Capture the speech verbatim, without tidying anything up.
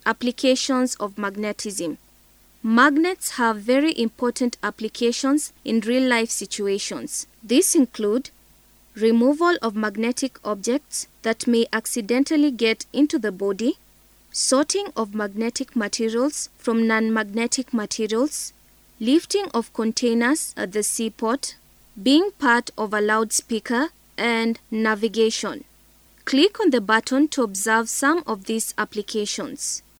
Applications of magnetism. Magnets have very important applications in real-life situations. These include removal of magnetic objects that may accidentally get into the body, sorting of magnetic materials from non-magnetic materials, lifting of containers at the seaport, being part of a loudspeaker, and navigation. Click on the button to observe some of these applications.